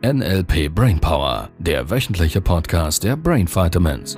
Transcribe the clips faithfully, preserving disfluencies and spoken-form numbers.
N L P Brainpower, der wöchentliche Podcast der Brain Vitamins.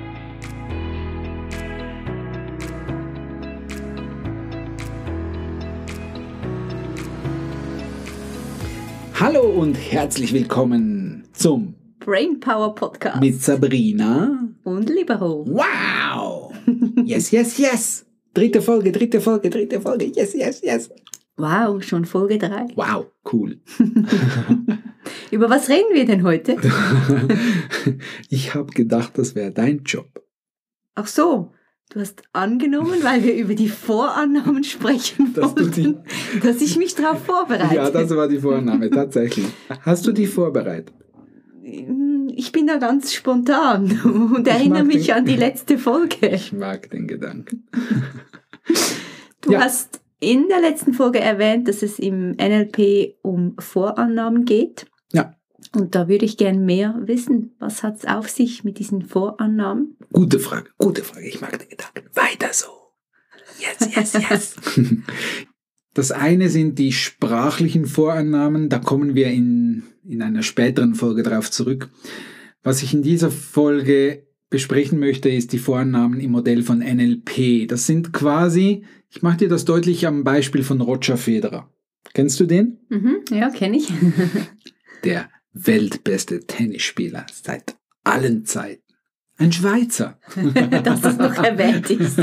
Hallo und herzlich willkommen zum Brainpower Podcast mit Sabrina und Libero. Wow! Yes, yes, yes! Dritte Folge, dritte Folge, dritte Folge. Yes, yes, yes! Wow, schon Folge drei. Wow, cool. Über was reden wir denn heute? Ich habe gedacht, das wäre dein Job. Ach so, du hast angenommen, weil wir über die Vorannahmen sprechen Dass du wollten, die- dass ich mich darauf vorbereite. Ja, das war die Vorannahme, tatsächlich. Hast du die vorbereitet? Ich bin da ganz spontan und erinnere mag mich den- an die letzte Folge. Ich mag den Gedanken. Du Ja. hast in der letzten Folge erwähnt, dass es im N L P um Vorannahmen geht. Ja, Und da würde ich gern mehr wissen. Was hat es auf sich mit diesen Vorannahmen? gute Frage, gute Frage. Ich mag den Gedanken. Weiter so. Yes, yes, yes. Das eine sind die sprachlichen Vorannahmen. Da kommen wir in, in einer späteren Folge drauf zurück. Was ich in dieser Folge besprechen möchte, ist die Vorannahmen im Modell von N L P. Das sind quasi, ich mache dir das deutlich am Beispiel von Roger Federer. Kennst du den? Mhm, ja, kenne ich. Der weltbeste Tennisspieler seit allen Zeiten. Ein Schweizer. Dass das noch erwähnt ist.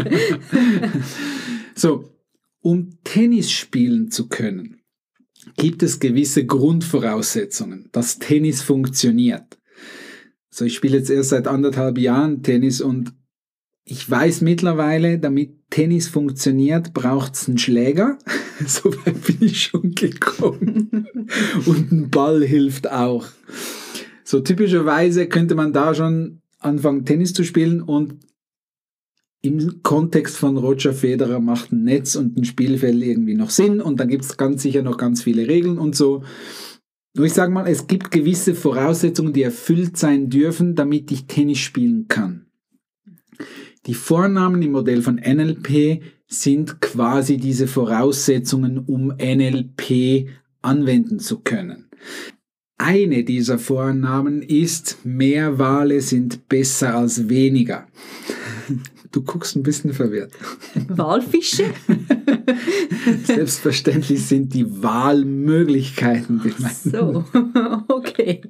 So, um Tennis spielen zu können, gibt es gewisse Grundvoraussetzungen, dass Tennis funktioniert. So, ich spiele jetzt erst seit anderthalb Jahren Tennis und ich weiß mittlerweile, damit Tennis funktioniert, braucht es einen Schläger. So weit bin ich schon gekommen. Und ein Ball hilft auch. So typischerweise könnte man da schon anfangen, Tennis zu spielen, und im Kontext von Roger Federer macht ein Netz und ein Spielfeld irgendwie noch Sinn, und dann gibt es ganz sicher noch ganz viele Regeln und so. Nur ich sage mal, es gibt gewisse Voraussetzungen, die erfüllt sein dürfen, damit ich Tennis spielen kann. Die Vornamen im Modell von N L P sind quasi diese Voraussetzungen, um N L P anwenden zu können. Eine dieser Vornamen ist: mehr Wale sind besser als weniger. Du guckst ein bisschen verwirrt. Walfische? Selbstverständlich sind die Wahlmöglichkeiten gemeint. So, okay.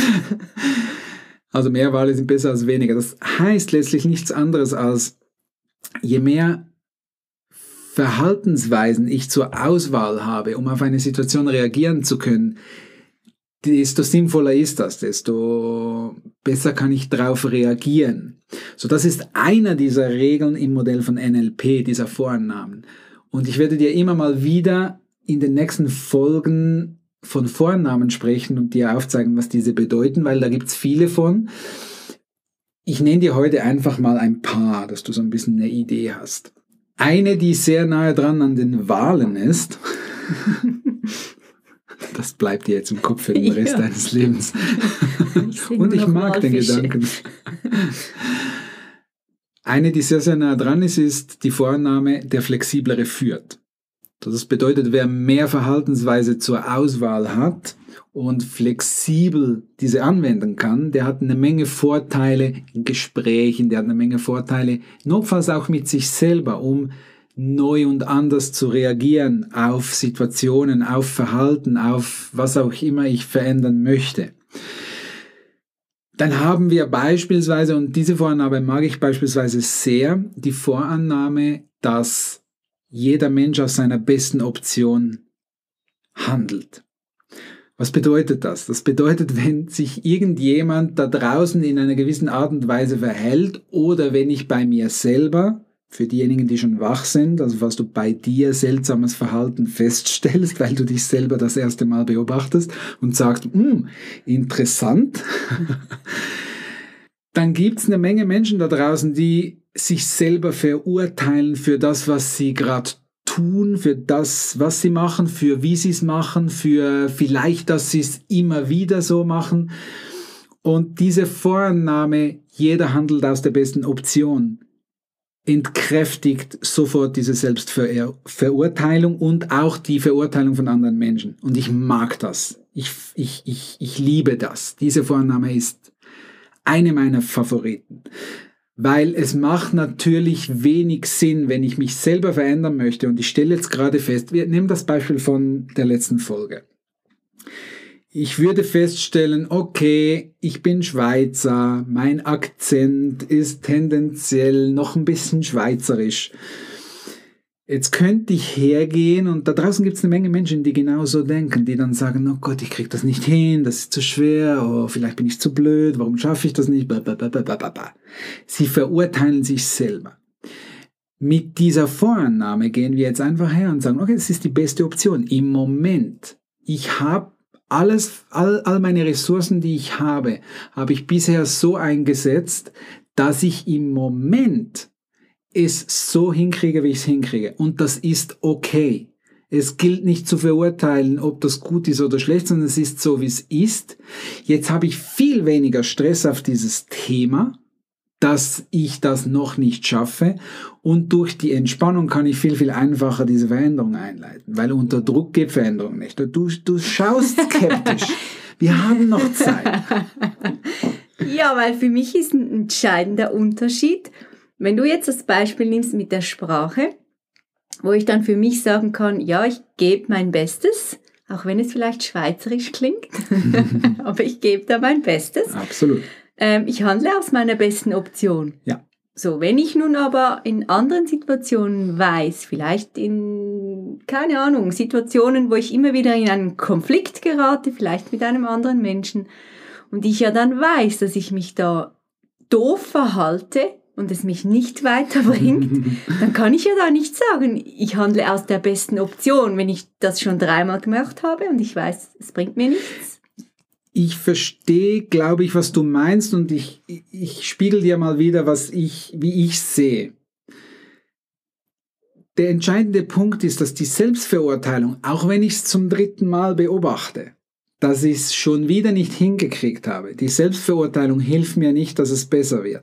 Also mehr Wale sind besser als weniger. Das heißt letztlich nichts anderes als, je mehr Verhaltensweisen ich zur Auswahl habe, um auf eine Situation reagieren zu können, desto sinnvoller ist das, desto besser kann ich darauf reagieren. So, das ist einer dieser Regeln im Modell von N L P, dieser Vorannahmen. Und ich werde dir immer mal wieder in den nächsten Folgen von Vornamen sprechen und dir aufzeigen, was diese bedeuten, weil da gibt es viele von. Ich nenne dir heute einfach mal ein paar, dass du so ein bisschen eine Idee hast. Eine, die sehr nahe dran an den Walen ist, das bleibt dir jetzt im Kopf für den Rest Ja. deines Lebens. Ich sehe Und nur ich noch mag den Walfische. Gedanken. Eine, die sehr, sehr nah dran ist, ist die Vorannahme, der Flexiblere führt. Das bedeutet, wer mehr Verhaltensweise zur Auswahl hat und flexibel diese anwenden kann, der hat eine Menge Vorteile in Gesprächen, der hat eine Menge Vorteile, notfalls auch mit sich selber, um neu und anders zu reagieren auf Situationen, auf Verhalten, auf was auch immer ich verändern möchte. Dann haben wir beispielsweise, und diese Vorannahme mag ich beispielsweise sehr, die Vorannahme, dass jeder Mensch aus seiner besten Option handelt. Was bedeutet das? Das bedeutet, wenn sich irgendjemand da draußen in einer gewissen Art und Weise verhält, oder wenn ich bei mir selber, für diejenigen, die schon wach sind, also falls du bei dir seltsames Verhalten feststellst, weil du dich selber das erste Mal beobachtest und sagst, hm, interessant, dann gibt es eine Menge Menschen da draußen, die sich selber verurteilen für das, was sie gerade tun, für das, was sie machen, für wie sie es machen, für vielleicht, dass sie es immer wieder so machen. Und diese Vorannahme, jeder handelt aus der besten Option, entkräftigt sofort diese Selbstverurteilung und auch die Verurteilung von anderen Menschen. Und ich mag das. Ich, ich, ich, ich liebe das. Diese Vorannahme ist eine meiner Favoriten. Weil es macht natürlich wenig Sinn, wenn ich mich selber verändern möchte. Und ich stelle jetzt gerade fest, wir nehmen das Beispiel von der letzten Folge. Ich würde feststellen, okay, ich bin Schweizer, mein Akzent ist tendenziell noch ein bisschen schweizerisch. Jetzt könnte ich hergehen und da draußen gibt es eine Menge Menschen, die genauso denken, die dann sagen, oh Gott, ich kriege das nicht hin, das ist zu schwer, oh, vielleicht bin ich zu blöd, warum schaffe ich das nicht? Blablabla. Sie verurteilen sich selber. Mit dieser Vorannahme gehen wir jetzt einfach her und sagen, okay, das ist die beste Option. Im Moment, ich habe alles, all, all meine Ressourcen, die ich habe, habe ich bisher so eingesetzt, dass ich im Moment es so hinkriege, wie ich es hinkriege. Und das ist okay. Es gilt nicht zu verurteilen, ob das gut ist oder schlecht, sondern es ist so, wie es ist. Jetzt habe ich viel weniger Stress auf dieses Thema, dass ich das noch nicht schaffe. Und durch die Entspannung kann ich viel, viel einfacher diese Veränderung einleiten. Weil unter Druck geht Veränderung nicht. Du, du schaust skeptisch. Wir haben noch Zeit. Ja, weil für mich ist ein entscheidender Unterschied, wenn du jetzt das Beispiel nimmst mit der Sprache, wo ich dann für mich sagen kann, ja, ich gebe mein Bestes, auch wenn es vielleicht schweizerisch klingt, aber ich gebe da mein Bestes. Absolut. Ähm, ich handle aus meiner besten Option. Ja. So, wenn ich nun aber in anderen Situationen weiß, vielleicht in, keine Ahnung, Situationen, wo ich immer wieder in einen Konflikt gerate, vielleicht mit einem anderen Menschen, und ich ja dann weiß, dass ich mich da doof verhalte, und es mich nicht weiterbringt, dann kann ich ja da nicht sagen, ich handle aus der besten Option, wenn ich das schon dreimal gemacht habe und ich weiß, es bringt mir nichts. Ich verstehe, glaube ich, was du meinst und ich, ich spiegel dir mal wieder, was ich, wie ich sehe. Der entscheidende Punkt ist, dass die Selbstverurteilung, auch wenn ich es zum dritten Mal beobachte, dass ich es schon wieder nicht hingekriegt habe, die Selbstverurteilung hilft mir nicht, dass es besser wird.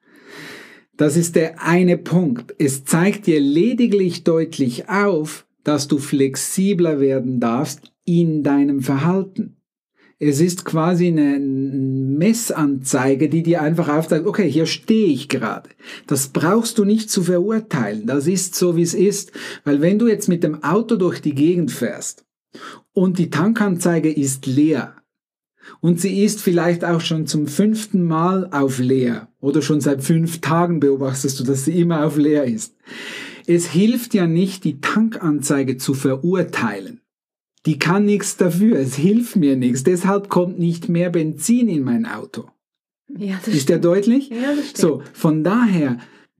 Das ist der eine Punkt. Es zeigt dir lediglich deutlich auf, dass du flexibler werden darfst in deinem Verhalten. Es ist quasi eine Messanzeige, die dir einfach aufzeigt, okay, hier stehe ich gerade. Das brauchst du nicht zu verurteilen. Das ist so, wie es ist. Weil wenn du jetzt mit dem Auto durch die Gegend fährst und die Tankanzeige ist leer, und sie ist vielleicht auch schon zum fünften Mal auf leer oder schon seit fünf Tagen beobachtest du, dass sie immer auf leer ist. Es hilft ja nicht, die Tankanzeige zu verurteilen. Die kann nichts dafür, es hilft mir nichts. Deshalb kommt nicht mehr Benzin in mein Auto. Ja, das ist der deutlich? Ja, das stimmt. So, von daher,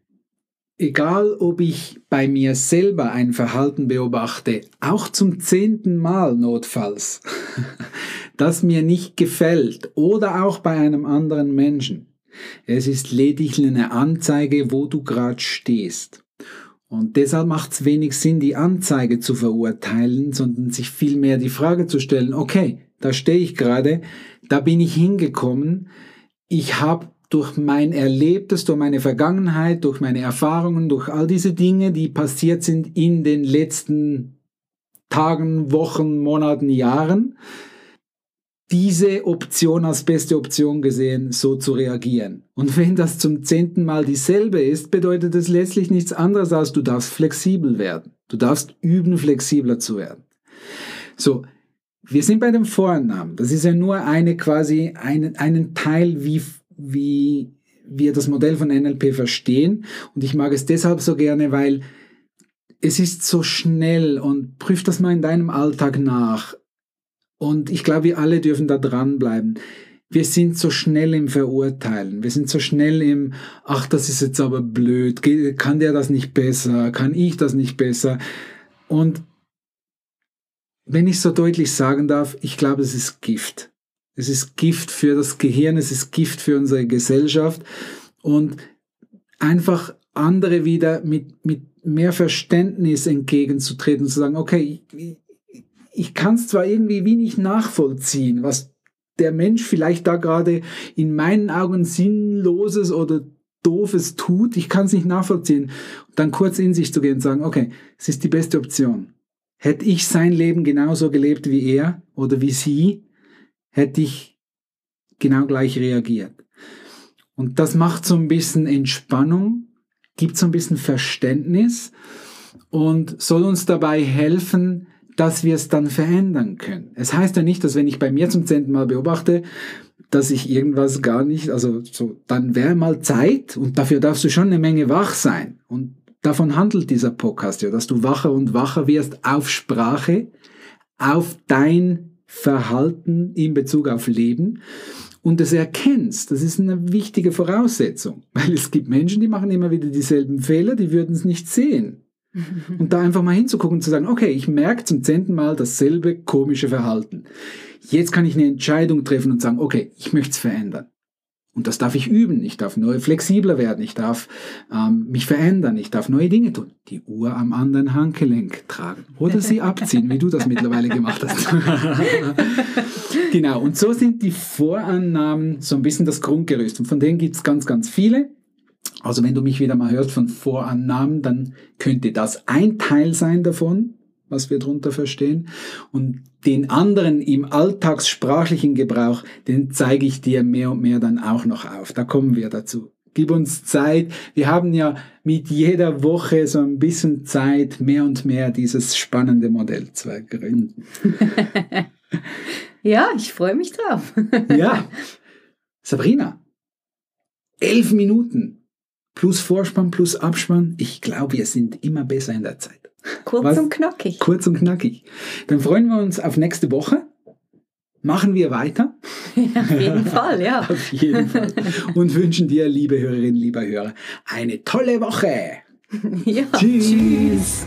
egal ob ich bei mir selber ein Verhalten beobachte, auch zum zehnten Mal notfalls, das mir nicht gefällt oder auch bei einem anderen Menschen. Es ist lediglich eine Anzeige, wo du gerade stehst. Und deshalb macht es wenig Sinn, die Anzeige zu verurteilen, sondern sich vielmehr die Frage zu stellen, okay, da stehe ich gerade, da bin ich hingekommen, ich habe durch mein Erlebtes, durch meine Vergangenheit, durch meine Erfahrungen, durch all diese Dinge, die passiert sind in den letzten Tagen, Wochen, Monaten, Jahren, diese Option als beste Option gesehen, so zu reagieren. Und wenn das zum zehnten Mal dieselbe ist, bedeutet es letztlich nichts anderes als, du darfst flexibel werden. Du darfst üben, flexibler zu werden. So, wir sind bei den Vorannahmen. Das ist ja nur eine quasi, einen, einen Teil, wie, wie wir das Modell von N L P verstehen. Und ich mag es deshalb so gerne, weil es ist so schnell und prüf das mal in deinem Alltag nach. Und ich glaube, wir alle dürfen da dranbleiben. Wir sind so schnell im Verurteilen. Wir sind so schnell im, ach, das ist jetzt aber blöd. Kann der das nicht besser? Kann ich das nicht besser? Und wenn ich so deutlich sagen darf, ich glaube, es ist Gift. Es ist Gift für das Gehirn, es ist Gift für unsere Gesellschaft. Und einfach andere wieder mit, mit mehr Verständnis entgegenzutreten und zu sagen, okay, ich, ich kann es zwar irgendwie wie nicht nachvollziehen, was der Mensch vielleicht da gerade in meinen Augen Sinnloses oder Doofes tut, ich kann es nicht nachvollziehen. Und dann kurz in sich zu gehen und sagen, okay, es ist die beste Option. hätte ich sein Leben genauso gelebt wie er oder wie sie, hätte ich genau gleich reagiert. Und das macht so ein bisschen Entspannung, gibt so ein bisschen Verständnis und soll uns dabei helfen, dass wir es dann verändern können. Es heißt ja nicht, dass wenn ich bei mir zum zehnten Mal beobachte, dass ich irgendwas gar nicht, also so, dann wäre mal Zeit und dafür darfst du schon eine Menge wach sein. Und davon handelt dieser Podcast ja, dass du wacher und wacher wirst auf Sprache, auf dein Verhalten in Bezug auf Leben und es erkennst. Das ist eine wichtige Voraussetzung, weil es gibt Menschen, die machen immer wieder dieselben Fehler, die würden es nicht sehen. Und da einfach mal hinzugucken und zu sagen, okay, ich merke zum zehnten Mal dasselbe komische Verhalten. Jetzt kann ich eine Entscheidung treffen und sagen, okay, ich möchte es verändern. Und das darf ich üben. Ich darf neu flexibler werden. Ich darf ähm, mich verändern. Ich darf neue Dinge tun. Die Uhr am anderen Handgelenk tragen. Oder sie abziehen, wie du das mittlerweile gemacht hast. Genau. Und so sind die Vorannahmen so ein bisschen das Grundgerüst. Und von denen gibt es ganz, ganz viele. Also wenn du mich wieder mal hörst von Vorannahmen, dann könnte das ein Teil sein davon, was wir darunter verstehen. Und den anderen im alltagssprachlichen Gebrauch, den zeige ich dir mehr und mehr dann auch noch auf. Da kommen wir dazu. Gib uns Zeit. Wir haben ja mit jeder Woche so ein bisschen Zeit, mehr und mehr dieses spannende Modell zu ergründen. Ja, ich freue mich drauf. Ja, Sabrina, elf Minuten. Plus Vorspann, plus Abspann. Ich glaube, wir sind immer besser in der Zeit. Kurz Was? und knackig. Kurz und knackig. Dann freuen wir uns auf nächste Woche. Machen wir weiter. Ja, auf jeden Fall, ja. Auf jeden Fall. Und wünschen dir, liebe Hörerinnen, lieber Hörer, eine tolle Woche. Ja, tschüss. tschüss.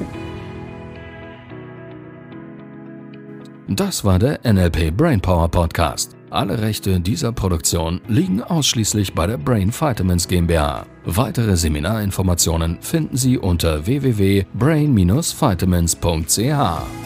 Das war der N L P Brainpower Podcast. Alle Rechte dieser Produktion liegen ausschließlich bei der Brain Vitamins GmbH. Weitere Seminarinformationen finden Sie unter w w w punkt brain dash vitamins punkt c h.